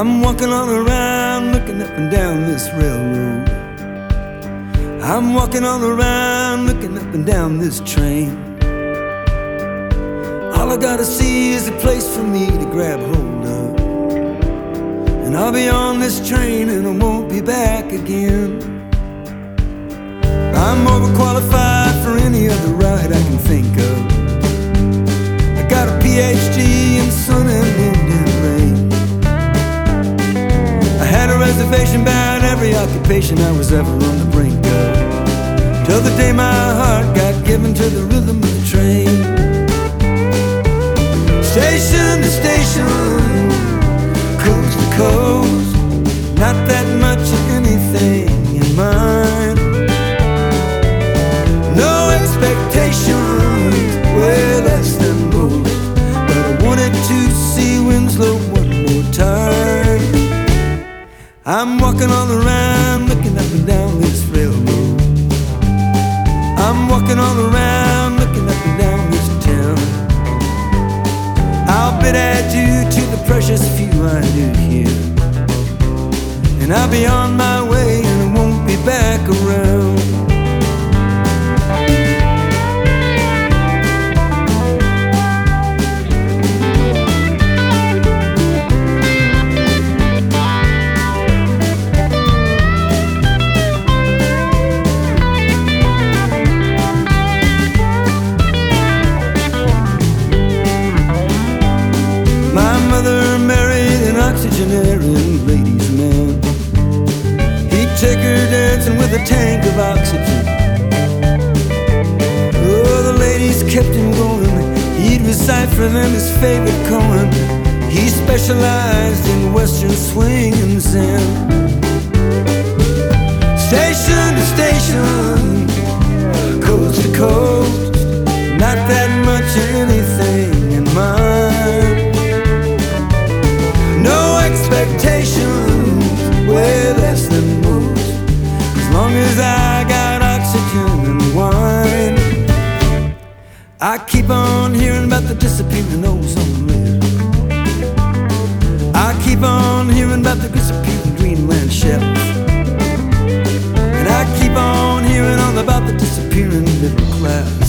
I'm walking all around, looking up and down this railroad. I'm walking all around, looking up and down this train. All I gotta see is a place for me to grab hold of, and I'll be on this train and I won't be back again. I'm overqualified for any other ride I can think of. I got a PhD in sun and wind and rain. I had a reservation about every occupation I was ever on the brink of, till the day my heart got given to the rhythm of the train. Station to station, coast to coast, not that much of anything in mind. No expectations, way less than most, but I wanted to see Winslow one more time. I'm walking all around, looking up and down this railroad. I'm walking all around, looking up and down this town. I'll bid adieu to the precious few I knew here, and I'll be on my way and I won't be back around. Oxygenarian ladies man, he'd take her dancing with a tank of oxygen. Oh, the ladies kept him going. He'd recite for them his favorite poem. He specialized in western swing and zen. Station to station, coast to coast, not that much of anything in mind. No expectations, way less than most, as long as I got oxygen and wine. I keep on hearing about the disappearing ozone layer. I keep on hearing about the disappearing Greenland shelf, and I keep on hearing all about the disappearing middle class.